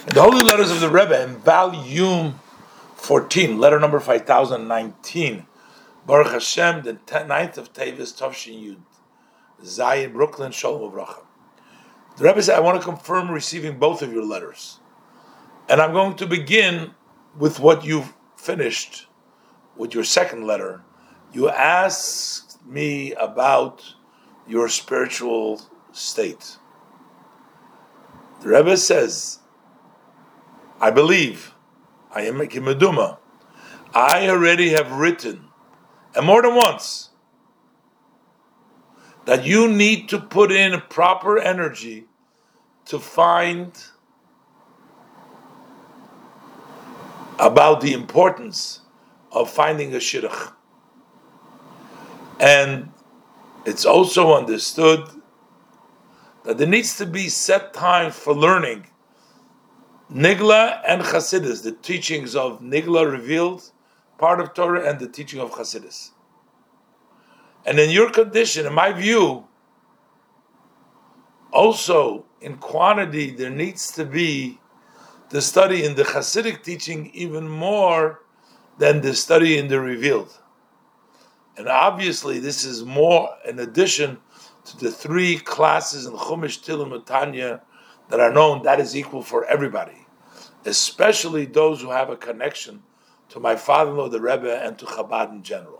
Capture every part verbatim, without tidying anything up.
The Holy Letters of the Rebbe in volume fourteen, letter number five thousand nineteen, Baruch Hashem, the ninth of Tevis, Tavshin Yud, Zion, Brooklyn, Shalom Uvracha. The Rebbe said, I want to confirm receiving both of your letters. And I'm going to begin with what you've finished with your second letter. You asked me about your spiritual state. The Rebbe says, I believe, I am making meduma. I already have written, and more than once, that you need to put in proper energy to find about the importance of finding a shidduch. And it's also understood that there needs to be set times for learning Nigla and Chassidus, the teachings of Nigla revealed, part of Torah, and the teaching of Chassidus. And in your condition, in my view, also in quantity, there needs to be the study in the Chassidic teaching even more than the study in the revealed. And obviously, this is more in addition to the three classes in Chumash, Tehillim, and Tanya that are known. That is equal for everybody, especially those who have a connection to my father-in-law, the Rebbe, and to Chabad in general.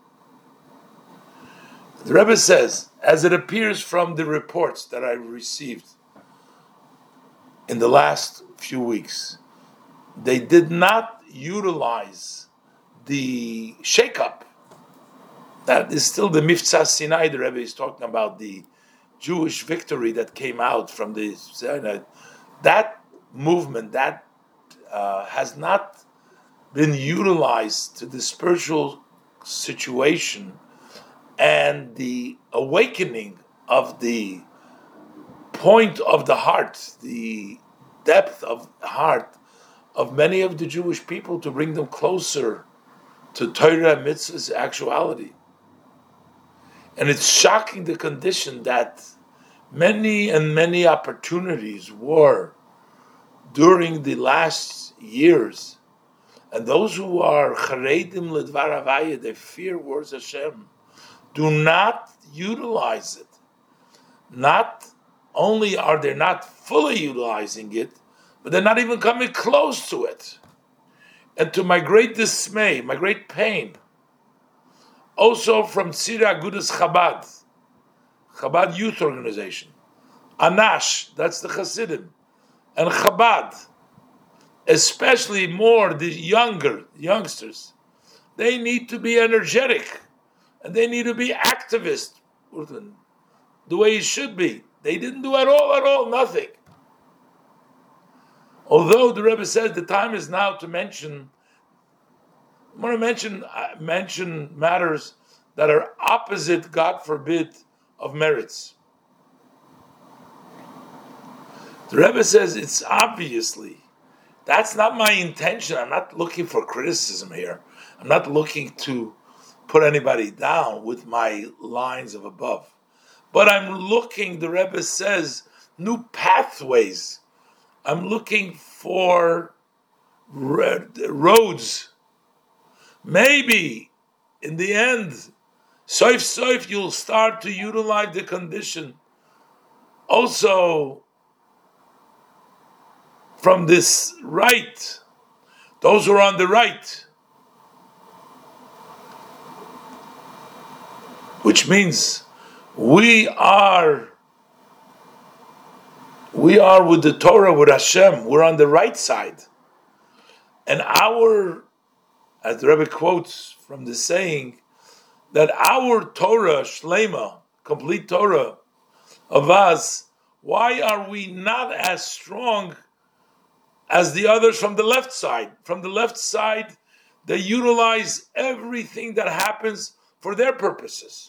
The Rebbe says, as it appears from the reports that I received in the last few weeks, they did not utilize the shake-up. That is still the Miftzah Sinai. The Rebbe is talking about the Jewish victory that came out from the Sinai. That movement, that uh, has not been utilized to the spiritual situation and the awakening of the point of the heart, the depth of the heart of many of the Jewish people to bring them closer to Torah, mitzvahs, actuality. And it's shocking the condition that many and many opportunities were during the last years, and those who are charedim ledvar havaya, they fear words Hashem, do not utilize it. Not only are they not fully utilizing it, but they're not even coming close to it. And to my great dismay, my great pain, also from Tzira Agudas Chabad, Chabad Youth Organization, Anash, that's the Hasidim, and Chabad, especially more the younger youngsters, they need to be energetic and they need to be activist the way it should be. They didn't do at all, at all, nothing. Although the Rebbe says the time is now to mention, I want to mention uh, mention matters that are opposite, God forbid, of merits. The Rebbe says it's obviously, that's not my intention. I'm not looking for criticism here. I'm not looking to put anybody down with my lines of above. But I'm looking, the Rebbe says, new pathways. I'm looking for roads. Maybe in the end, soif soif, you'll start to utilize the condition. Also, from this right, those who are on the right, which means we are we are with the Torah, with Hashem, we're on the right side. And our, as the Rebbe quotes from the saying, that our Torah, Shlema, complete Torah of us, why are we not as strong as the others from the left side? From the left side, they utilize everything that happens for their purposes.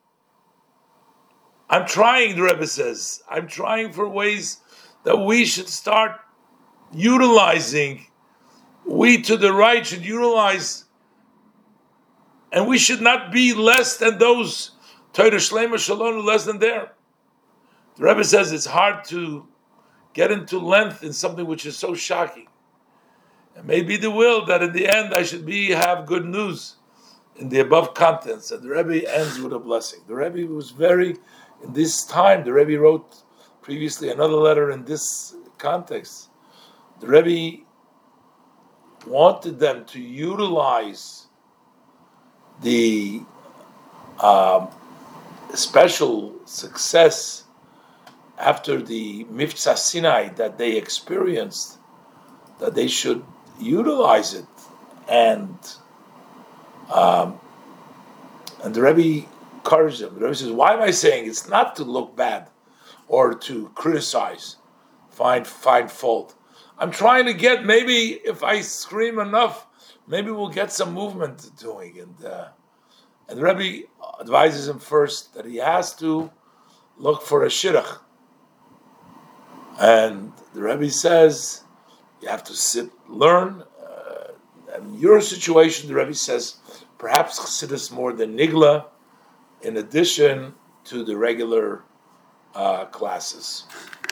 I'm trying, the Rebbe says, I'm trying for ways that we should start utilizing. We to the right should utilize, and we should not be less than those Torah Shlema Shalom, less than there. The Rebbe says it's hard to get into length in something which is so shocking. It may be the will that in the end I should be have good news in the above contents. And the Rebbe ends with a blessing. The Rebbe was very, in this time, the Rebbe wrote previously another letter in this context. The Rebbe wanted them to utilize the um, special success after the Mifsa Sinai that they experienced, that they should utilize it. And um, and the Rebbe encouraged them. The Rebbe says, why am I saying it's not to look bad or to criticize, find find fault? I'm trying to get, maybe if I scream enough, maybe we'll get some movement doing. And uh, and the Rebbe advises him first that he has to look for a shidduch. And the Rebbe says, you have to sit, learn. Uh, and your situation, the Rebbe says, perhaps Chassidus more than Nigla, in addition to the regular uh, classes.